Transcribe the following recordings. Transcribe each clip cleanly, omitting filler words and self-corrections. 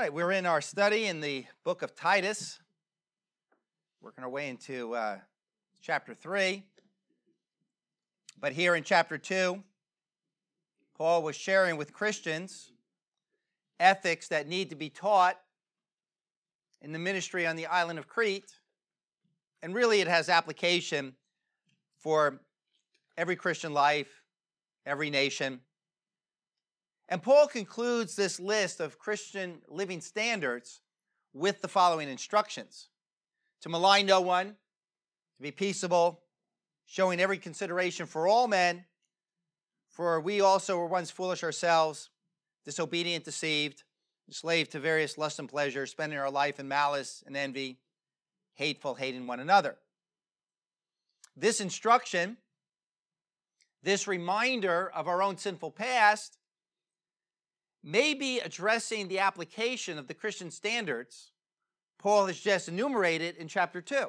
right, we're in our study in the book of Titus, working our way into chapter 3. But here in chapter 2, Paul was sharing with Christians ethics that need to be taught in the ministry on the island of Crete. And really it has application for every Christian life, every nation. And Paul concludes this list of Christian living standards with the following instructions: to malign no one, to be peaceable, showing every consideration for all men, for we also were once foolish ourselves, disobedient, deceived, enslaved to various lusts and pleasures, spending our life in malice and envy, hateful, hating one another. This instruction, this reminder of our own sinful past, may be addressing the application of the Christian standards Paul has just enumerated in chapter 2.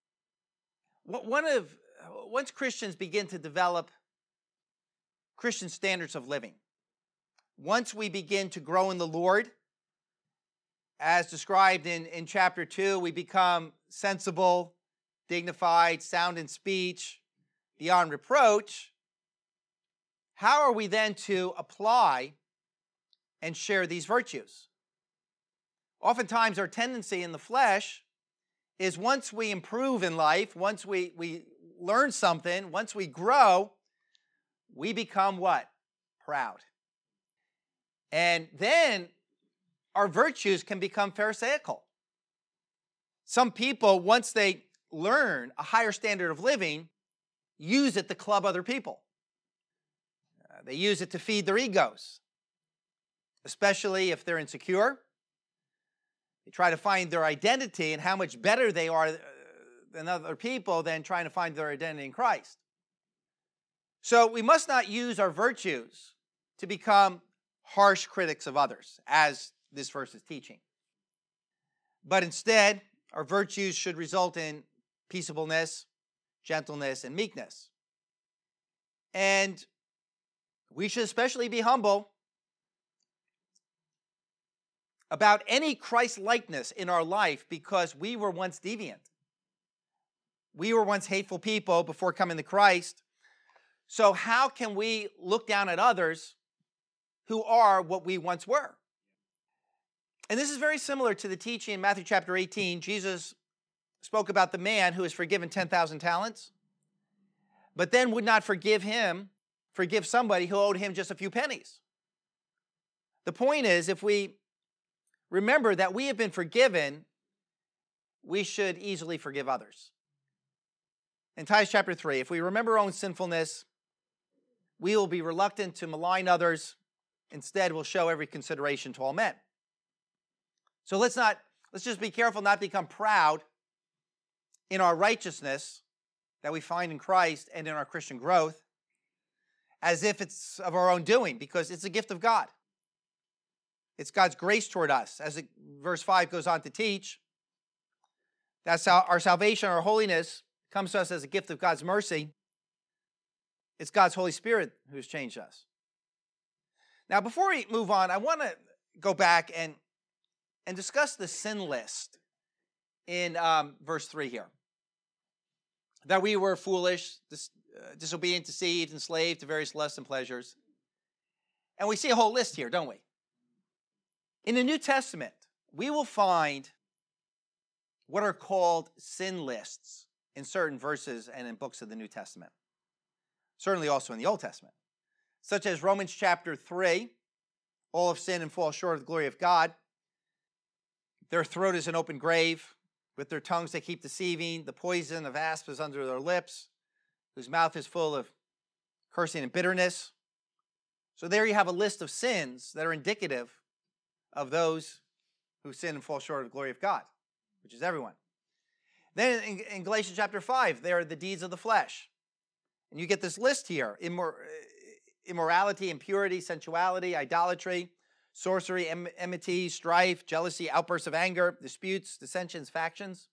Once Christians begin to develop Christian standards of living, once we begin to grow in the Lord, as described in chapter 2, we become sensible, dignified, sound in speech, beyond reproach. How are we then to apply and share these virtues? Oftentimes our tendency in the flesh is once we improve in life, once we learn something, once we grow, we become what? Proud. And then our virtues can become pharisaical. Some people, once they learn a higher standard of living, use it to club other people. They use it to feed their egos, especially if they're insecure. They try to find their identity and how much better they are than other people than trying to find their identity in Christ. So we must not use our virtues to become harsh critics of others, as this verse is teaching. But instead, our virtues should result in peaceableness, gentleness, and meekness. And we should especially be humble about any Christ-likeness in our life, because we were once deviant. We were once hateful people before coming to Christ. So how can we look down at others who are what we once were? And this is very similar to the teaching in Matthew chapter 18. Jesus spoke about the man who was forgiven 10,000 talents, but then would not forgive somebody who owed him just a few pennies. The point is, if we remember that we have been forgiven, we should easily forgive others. In Titus chapter 3, if we remember our own sinfulness, we will be reluctant to malign others. Instead, we'll show every consideration to all men. So let's just be careful not to become proud in our righteousness that we find in Christ and in our Christian growth, as if it's of our own doing, because it's a gift of God. It's God's grace toward us, as verse 5 goes on to teach. That's our salvation, our holiness, comes to us as a gift of God's mercy. It's God's Holy Spirit who has changed us. Now, before we move on, I want to go back and discuss the sin list in verse 3 here. That we were foolish, disobedient, deceived, enslaved to various lusts and pleasures. And we see a whole list here, don't we? In the New Testament, we will find what are called sin lists in certain verses and in books of the New Testament. Certainly also in the Old Testament. Such as Romans chapter 3, all have sinned and fall short of the glory of God. Their throat is an open grave. With their tongues they keep deceiving. The poison of asp is under their lips, whose mouth is full of cursing and bitterness. So there you have a list of sins that are indicative of those who sin and fall short of the glory of God, which is everyone. Then in Galatians chapter 5, there are the deeds of the flesh. And you get this list here: immorality, impurity, sensuality, idolatry, sorcery, enmity, strife, jealousy, outbursts of anger, disputes, dissensions, factions.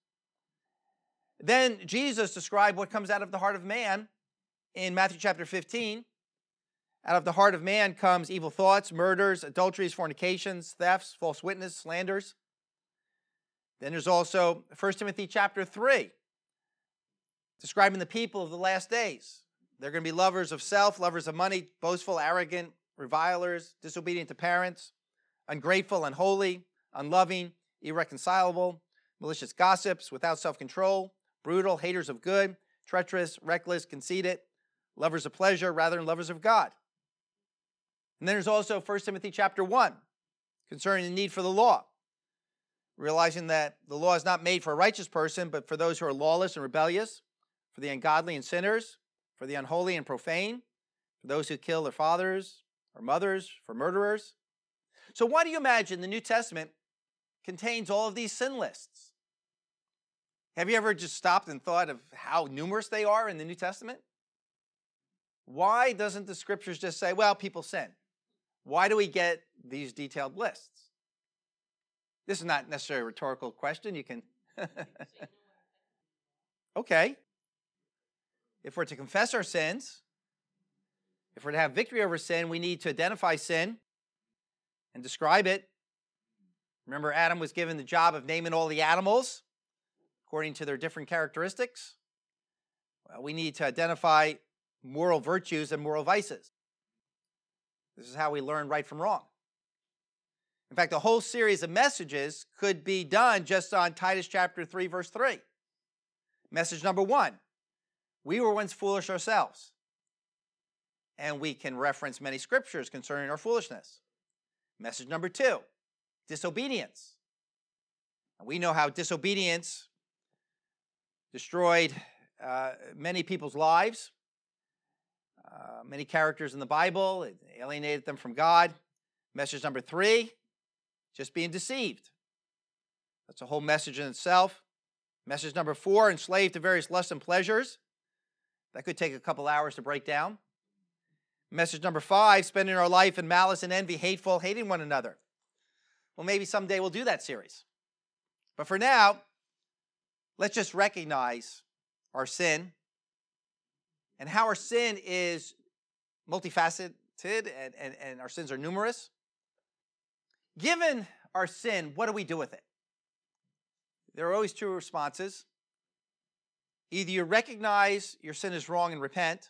Then Jesus described what comes out of the heart of man in Matthew chapter 15 Out of the heart of man comes evil thoughts, murders, adulteries, fornications, thefts, false witness, slanders. Then there's also 1 Timothy chapter 3, describing the people of the last days. They're going to be lovers of self, lovers of money, boastful, arrogant, revilers, disobedient to parents, ungrateful, unholy, unloving, irreconcilable, malicious gossips, without self-control, brutal, haters of good, treacherous, reckless, conceited, lovers of pleasure rather than lovers of God. And then there's also 1 Timothy chapter 1, concerning the need for the law, realizing that the law is not made for a righteous person, but for those who are lawless and rebellious, for the ungodly and sinners, for the unholy and profane, for those who kill their fathers or mothers, for murderers. So why do you imagine the New Testament contains all of these sin lists? Have you ever just stopped and thought of how numerous they are in the New Testament? Why doesn't the scriptures just say, well, people sin? Why do we get these detailed lists? This is not necessarily a rhetorical question. You can. Okay. If we're to confess our sins, if we're to have victory over sin, we need to identify sin and describe it. Remember, Adam was given the job of naming all the animals according to their different characteristics. Well, we need to identify moral virtues and moral vices. This is how we learn right from wrong. In fact, a whole series of messages could be done just on Titus chapter 3, verse 3. Message number 1, we were once foolish ourselves. And we can reference many scriptures concerning our foolishness. Message number 2, disobedience. And we know how disobedience destroyed many people's lives, many characters in the Bible. It alienated them from God. Message number 3, just being deceived. That's a whole message in itself. Message number 4, enslaved to various lusts and pleasures. That could take a couple hours to break down. Message number 5, spending our life in malice and envy, hateful, hating one another. Well, maybe someday we'll do that series. But for now, let's just recognize our sin and how our sin is multifaceted and our sins are numerous. Given our sin, what do we do with it? There are always two responses. Either you recognize your sin is wrong and repent,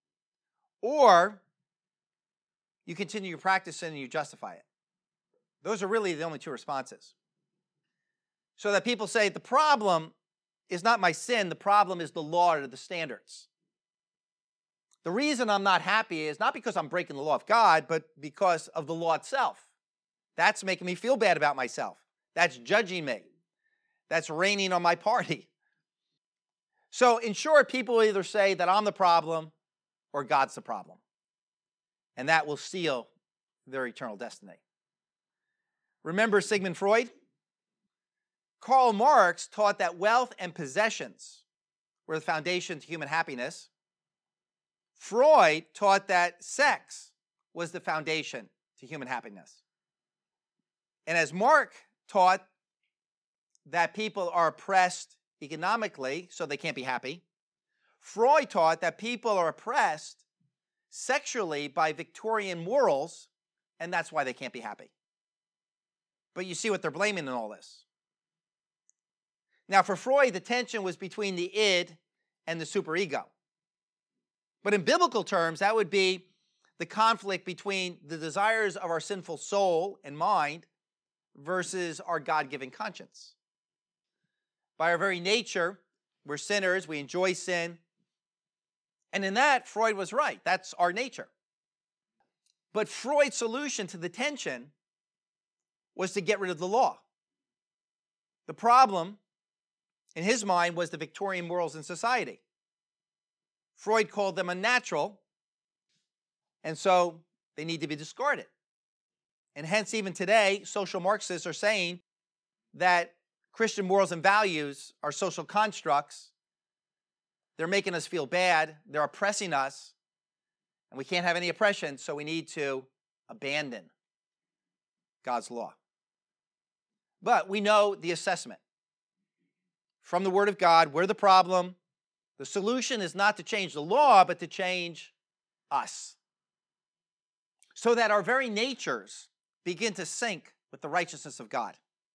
or you continue to practice sin and you justify it. Those are really the only two responses. So that people say, the problem is not my sin, the problem is the law or the standards. The reason I'm not happy is not because I'm breaking the law of God, but because of the law itself. That's making me feel bad about myself. That's judging me. That's raining on my party. So in short, people either say that I'm the problem or God's the problem. And that will seal their eternal destiny. Remember Sigmund Freud? Karl Marx taught that wealth and possessions were the foundation to human happiness. Freud taught that sex was the foundation to human happiness. And as Marx taught that people are oppressed economically, so they can't be happy, Freud taught that people are oppressed sexually by Victorian morals, and that's why they can't be happy. But you see what they're blaming in all this. Now, for Freud, the tension was between the id and the superego. But in biblical terms, that would be the conflict between the desires of our sinful soul and mind versus our God-given conscience. By our very nature, we're sinners, we enjoy sin. And in that, Freud was right. That's our nature. But Freud's solution to the tension was to get rid of the law. The problem, in his mind, was the Victorian morals in society. Freud called them unnatural, and so they need to be discarded. And hence, even today, social Marxists are saying that Christian morals and values are social constructs. They're making us feel bad. They're oppressing us. And we can't have any oppression, so we need to abandon God's law. But we know the assessment. From the Word of God, we're the problem. The solution is not to change the law, but to change us. so that our very natures begin to sync with the righteousness of God.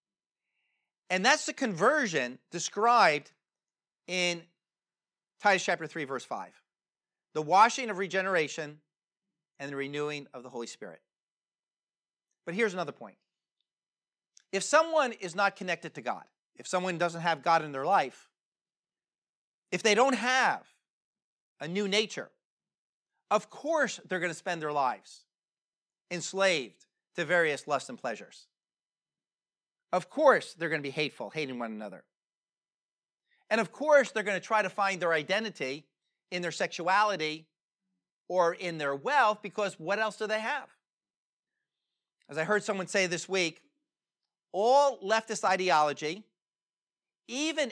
And that's the conversion described in Titus chapter 3, verse 5. The washing of regeneration and the renewing of the Holy Spirit. But here's another point. If someone is not connected to God, if someone doesn't have God in their life, if they don't have a new nature, of course they're going to spend their lives enslaved to various lusts and pleasures. Of course they're going to be hateful, hating one another. And of course they're going to try to find their identity in their sexuality or in their wealth, because what else do they have? As I heard someone say this week, all leftist ideology, even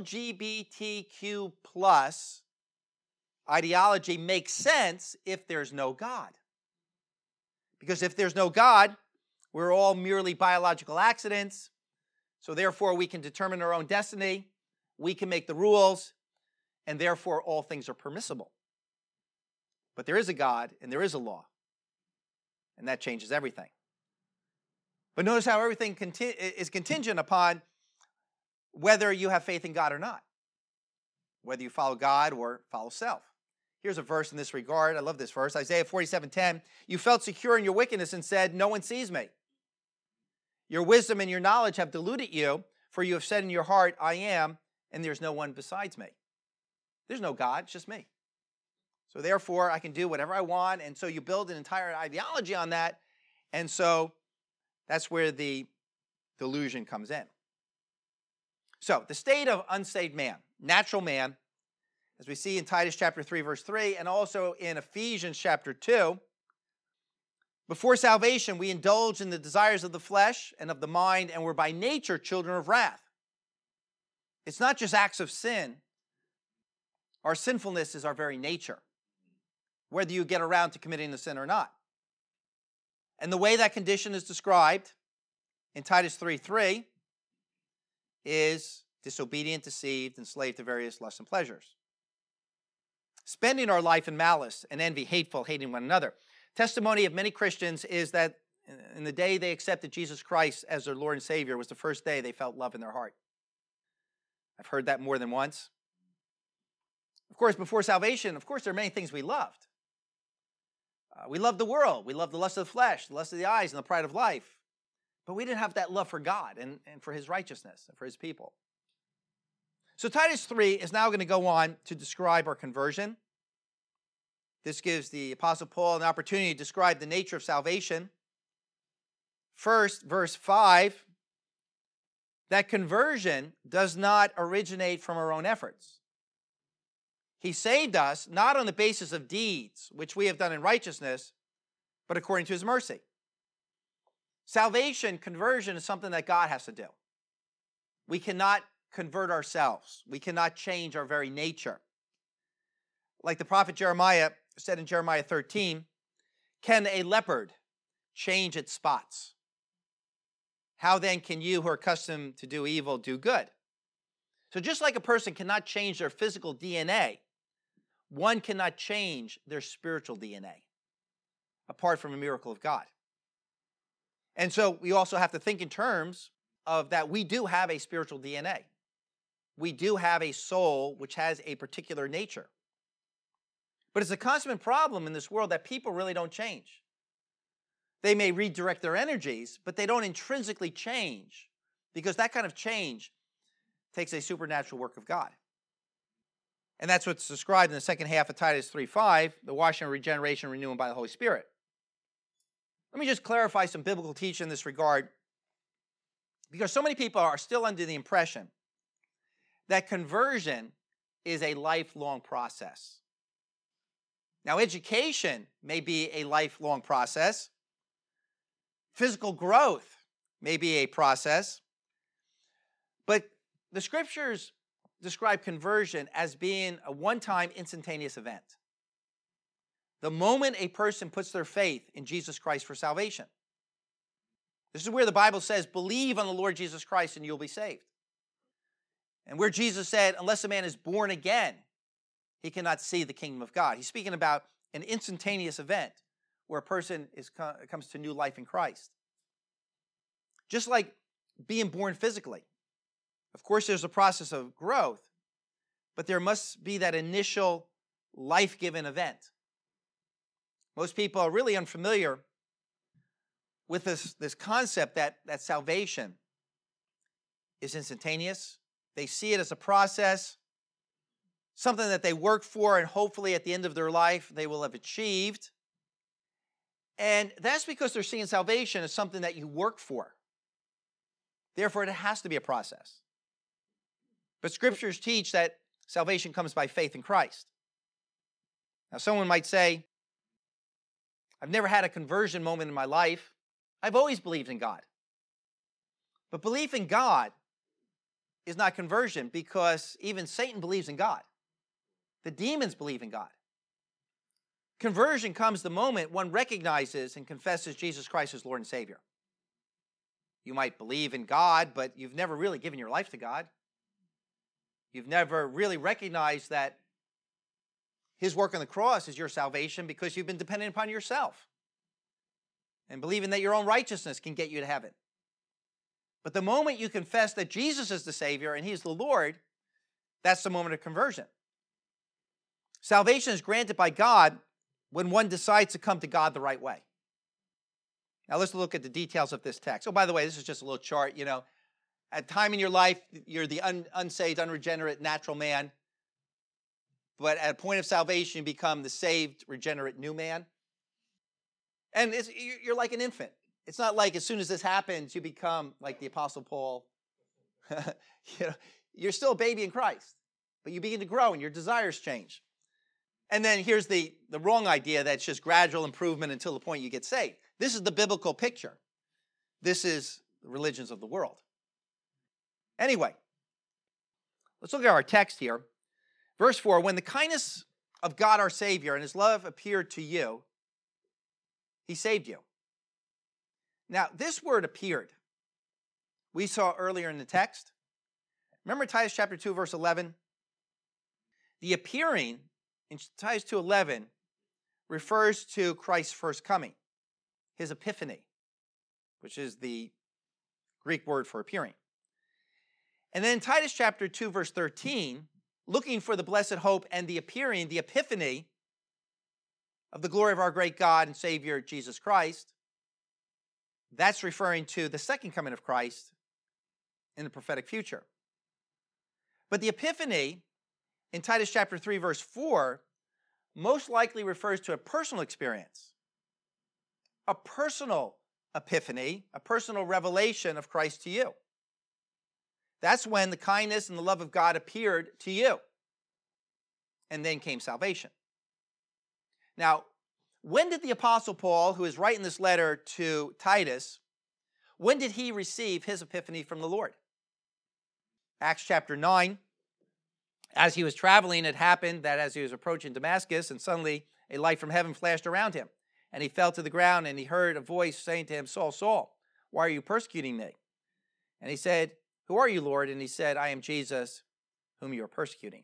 LGBTQ plus ideology, makes sense if there's no God. Because if there's no God, we're all merely biological accidents, so therefore we can determine our own destiny, we can make the rules, and therefore all things are permissible. But there is a God and there is a law, and that changes everything. But notice how everything is contingent upon whether you have faith in God or not, whether you follow God or follow self. Here's a verse in this regard. I love this verse. Isaiah 47:10. You felt secure in your wickedness and said, no one sees me. Your wisdom and your knowledge have deluded you, for you have said in your heart, I am, and there's no one besides me. There's no God, it's just me. So therefore, I can do whatever I want, and so you build an entire ideology on that, and so that's where the delusion comes in. So, the state of unsaved man, natural man, as we see in Titus chapter 3, verse 3, and also in Ephesians chapter 2, before salvation, we indulge in the desires of the flesh and of the mind, and we're by nature children of wrath. It's not just acts of sin. Our sinfulness is our very nature, whether you get around to committing the sin or not. And the way that condition is described in Titus 3:3 is disobedient, deceived, enslaved to various lusts and pleasures. Spending our life in malice and envy, hateful, hating one another. Testimony of many Christians is that in the day they accepted Jesus Christ as their Lord and Savior was the first day they felt love in their heart. I've heard that more than once. Of course, before salvation, of course, there are many things we loved. We loved the world. We loved the lust of the flesh, the lust of the eyes, and the pride of life. But we didn't have that love for God and for his righteousness and for his people. So Titus 3 is now going to go on to describe our conversion. This gives the Apostle Paul an opportunity to describe the nature of salvation. First, verse 5, that conversion does not originate from our own efforts. He saved us not on the basis of deeds, which we have done in righteousness, but according to his mercy. Salvation, conversion, is something that God has to do. We cannot convert ourselves. We cannot change our very nature. Like the prophet Jeremiah said in Jeremiah 13, can a leopard change its spots? How then can you who are accustomed to do evil do good? So just like a person cannot change their physical DNA, one cannot change their spiritual DNA apart from a miracle of God. And so we also have to think in terms of that we do have a spiritual DNA. We do have a soul which has a particular nature. But it's a constant problem in this world that people really don't change. They may redirect their energies, but they don't intrinsically change, because that kind of change takes a supernatural work of God. And that's what's described in the second half of Titus 3:5, the washing, regeneration, renewing by the Holy Spirit. Let me just clarify some biblical teaching in this regard, because so many people are still under the impression that conversion is a lifelong process. Now, education may be a lifelong process. Physical growth may be a process. But the scriptures describe conversion as being a one-time instantaneous event. The moment a person puts their faith in Jesus Christ for salvation. This is where the Bible says, believe on the Lord Jesus Christ and you'll be saved. And where Jesus said, unless a man is born again, he cannot see the kingdom of God. He's speaking about an instantaneous event where a person comes to new life in Christ. Just like being born physically. Of course, there's a process of growth, but there must be that initial life-giving event. Most people are really unfamiliar with this concept that salvation is instantaneous. They see it as a process, something that they work for, and hopefully at the end of their life they will have achieved. And that's because they're seeing salvation as something that you work for. Therefore, it has to be a process. But scriptures teach that salvation comes by faith in Christ. Now, someone might say, I've never had a conversion moment in my life. I've always believed in God. But belief in God is not conversion, because even Satan believes in God. The demons believe in God. Conversion comes the moment one recognizes and confesses Jesus Christ as Lord and Savior. You might believe in God, but you've never really given your life to God. You've never really recognized that his work on the cross is your salvation, because you've been dependent upon yourself and believing that your own righteousness can get you to heaven. But the moment you confess that Jesus is the Savior and he's the Lord, that's the moment of conversion. Salvation is granted by God when one decides to come to God the right way. Now let's look at the details of this text. Oh, by the way, this is just a little chart. At a time in your life, you're the unsaved, unregenerate, natural man. But at a point of salvation, you become the saved, regenerate new man. And you're like an infant. It's not like as soon as this happens, you become like the Apostle Paul. You're still a baby in Christ, but you begin to grow and your desires change. And then here's the wrong idea that it's just gradual improvement until the point you get saved. This is the biblical picture. This is the religions of the world. Anyway, let's look at our text here. Verse 4, when the kindness of God our Savior and his love appeared to you, he saved you. Now, this word appeared, we saw earlier in the text. Remember Titus chapter 2, verse 11? The appearing in Titus 2:11 refers to Christ's first coming, his epiphany, which is the Greek word for appearing. And then Titus chapter 2, verse 13, looking for the blessed hope and the appearing, the epiphany of the glory of our great God and Savior, Jesus Christ, that's referring to the second coming of Christ in the prophetic future. But the epiphany in Titus chapter 3, verse 4, most likely refers to a personal experience, a personal epiphany, a personal revelation of Christ to you. That's when the kindness and the love of God appeared to you. And then came salvation. Now, when did the Apostle Paul, who is writing this letter to Titus, when did he receive his epiphany from the Lord? Acts chapter 9, as he was traveling, it happened that as he was approaching Damascus, and suddenly a light from heaven flashed around him. And he fell to the ground, and he heard a voice saying to him, Saul, Saul, why are you persecuting me? And he said, who are you, Lord? And he said, I am Jesus, whom you are persecuting.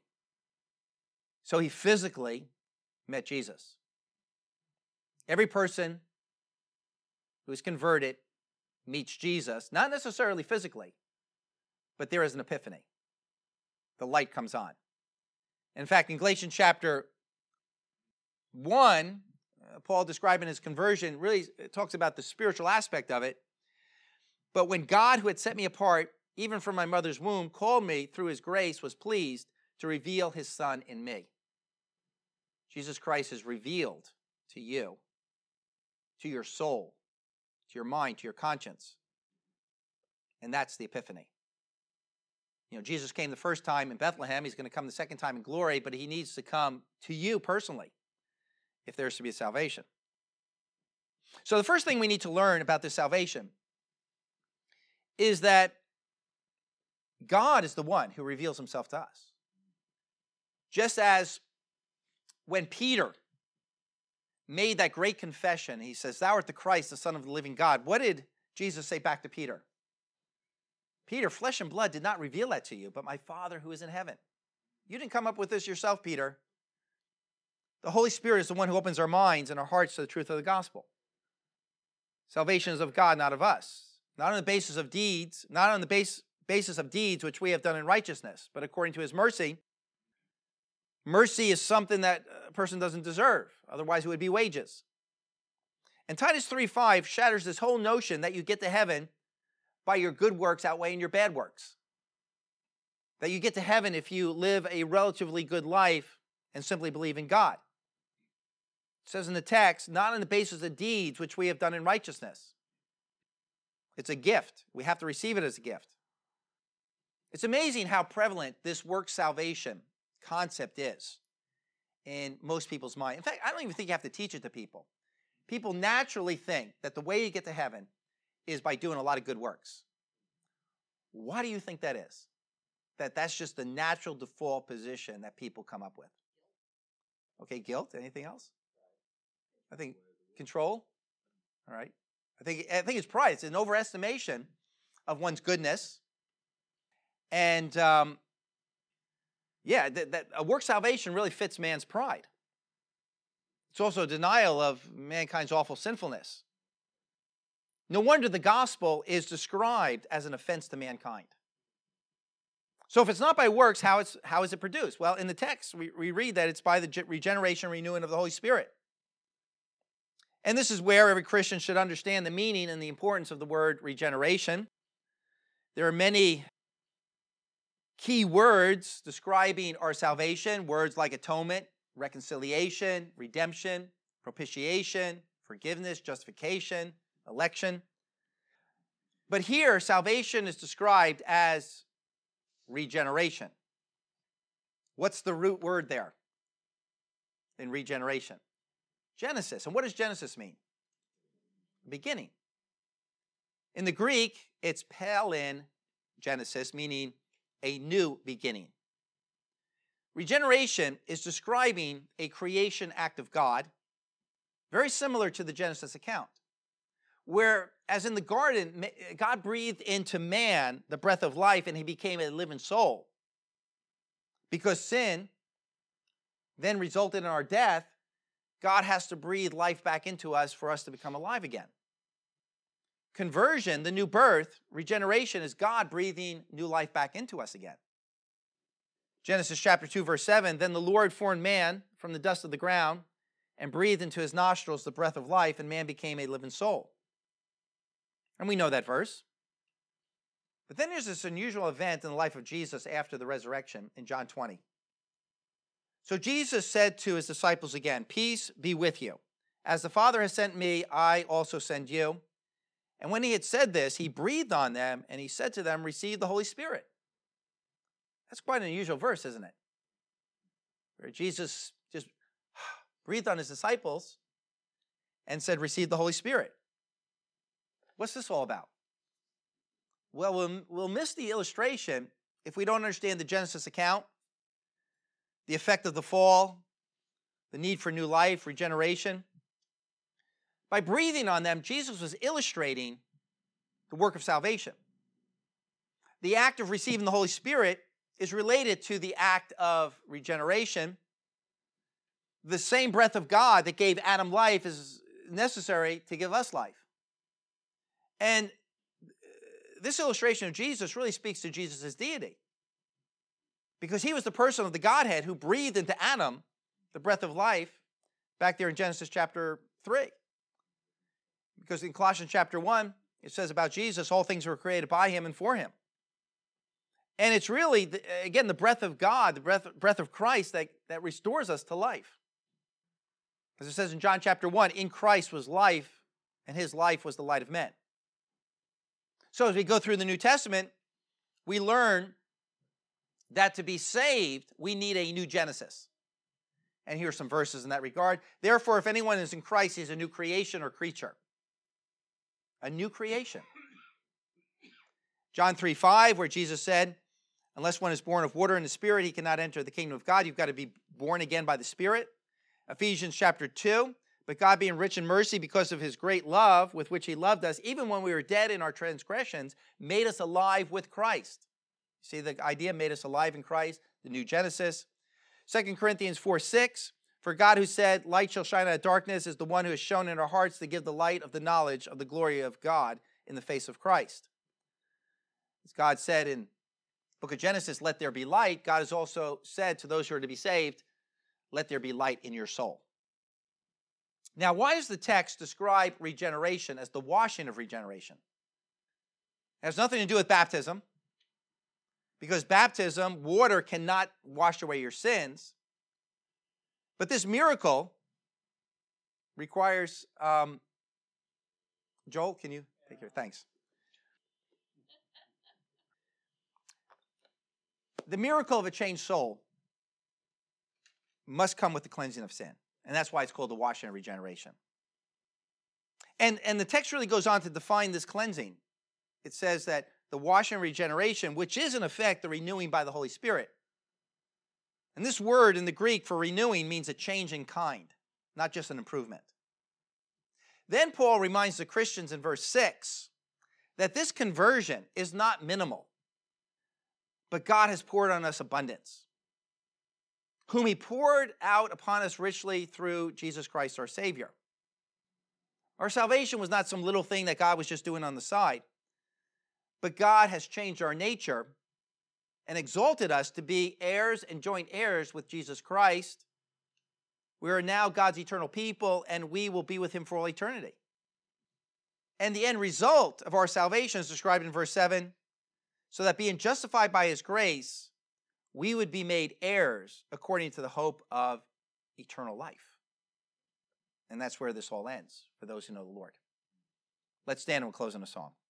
So he physically met Jesus. Every person who is converted meets Jesus, not necessarily physically, but there is an epiphany. The light comes on. In fact, in Galatians chapter 1, Paul describing his conversion really talks about the spiritual aspect of it. But when God, who had set me apart, even from my mother's womb, called me through his grace, was pleased to reveal his Son in me. Jesus Christ is revealed to you, to your soul, to your mind, to your conscience. And that's the epiphany. Jesus came the first time in Bethlehem. He's going to come the second time in glory, but he needs to come to you personally if there's to be a salvation. So the first thing we need to learn about this salvation is that God is the one who reveals himself to us. Just as when Peter made that great confession, he says, thou art the Christ, the Son of the living God. What did Jesus say back to Peter? Peter, flesh and blood did not reveal that to you, but my Father who is in heaven. You didn't come up with this yourself, Peter. The Holy Spirit is the one who opens our minds and our hearts to the truth of the gospel. Salvation is of God, not of us. Not on the basis of deeds, not on the basis of deeds which we have done in righteousness, but according to his mercy. Mercy is something that a person doesn't deserve. Otherwise, it would be wages. And Titus 3:5 shatters this whole notion that you get to heaven by your good works outweighing your bad works. That you get to heaven if you live a relatively good life and simply believe in God. It says in the text, not on the basis of deeds which we have done in righteousness. It's a gift. We have to receive it as a gift. It's amazing how prevalent this work salvation concept is in most people's mind. In fact, I don't even think you have to teach it to people. People naturally think that the way you get to heaven is by doing a lot of good works. Why do you think that is? That's just the natural default position that people come up with. Okay, guilt. Anything else? I think control. All right. I think it's pride. It's an overestimation of one's goodness. And that a work salvation really fits man's pride. It's also a denial of mankind's awful sinfulness. No wonder the gospel is described as an offense to mankind. So if it's not by works, how is it produced? Well, in the text, we read that it's by the regeneration, renewing of the Holy Spirit. And this is where every Christian should understand the meaning and the importance of the word regeneration. There are many key words describing our salvation, words like atonement, reconciliation, redemption, propitiation, forgiveness, justification, election. But here, salvation is described as regeneration. What's the root word there in regeneration? Genesis. And what does Genesis mean? Beginning. In the Greek, it's palin Genesis, meaning a new beginning. Regeneration is describing a creation act of God, very similar to the Genesis account, where, as in the garden, God breathed into man the breath of life and he became a living soul. Because sin then resulted in our death, God has to breathe life back into us for us to become alive again. Conversion, the new birth, regeneration, is God breathing new life back into us again. Genesis chapter 2, verse 7, then the Lord formed man from the dust of the ground and breathed into his nostrils the breath of life, and man became a living soul. And we know that verse. But then there's this unusual event in the life of Jesus after the resurrection in John 20. So Jesus said to his disciples again, peace be with you. As the Father has sent me, I also send you. And when he had said this, he breathed on them, and he said to them, receive the Holy Spirit. That's quite an unusual verse, isn't it? Where Jesus just breathed on his disciples and said, receive the Holy Spirit. What's this all about? Well, we'll miss the illustration if we don't understand the Genesis account, the effect of the fall, the need for new life, regeneration. By breathing on them, Jesus was illustrating the work of salvation. The act of receiving the Holy Spirit is related to the act of regeneration. The same breath of God that gave Adam life is necessary to give us life. And this illustration of Jesus really speaks to Jesus' deity, because he was the person of the Godhead who breathed into Adam the breath of life back there in Genesis chapter 3. Because in Colossians chapter 1, it says about Jesus, all things were created by him and for him. And it's really, again, the breath of God, the breath of Christ that restores us to life. As it says in John chapter 1, in Christ was life, and his life was the light of men. So as we go through the New Testament, we learn that to be saved, we need a new Genesis. And here are some verses in that regard. Therefore, if anyone is in Christ, he's a new creation or creature. A new creation. John 3:5, where Jesus said, unless one is born of water and the Spirit, he cannot enter the kingdom of God. You've got to be born again by the Spirit. Ephesians chapter 2, but God being rich in mercy because of his great love with which he loved us, even when we were dead in our transgressions, made us alive with Christ. See the idea, made us alive in Christ, the new Genesis. 2 Corinthians 4:6, For God who said, light shall shine out of darkness, is the one who has shown in our hearts to give the light of the knowledge of the glory of God in the face of Christ. As God said in the book of Genesis, let there be light, God has also said to those who are to be saved, let there be light in your soul. Now, why does the text describe regeneration as the washing of regeneration? It has nothing to do with baptism, because baptism, water cannot wash away your sins. But this miracle requires, Joel, can you take care? Thanks. The miracle of a changed soul must come with the cleansing of sin. And that's why it's called the washing of regeneration. And the text really goes on to define this cleansing. It says that the washing and regeneration, which is in effect the renewing by the Holy Spirit. And this word in the Greek for renewing means a change in kind, not just an improvement. Then Paul reminds the Christians in verse 6 that this conversion is not minimal, but God has poured on us abundance, whom he poured out upon us richly through Jesus Christ our Savior. Our salvation was not some little thing that God was just doing on the side, but God has changed our nature and exalted us to be heirs and joint heirs with Jesus Christ. We are now God's eternal people, and we will be with him for all eternity. And the end result of our salvation is described in verse 7, so that being justified by his grace, we would be made heirs according to the hope of eternal life. And that's where this all ends for those who know the Lord. Let's stand and we'll close in a song.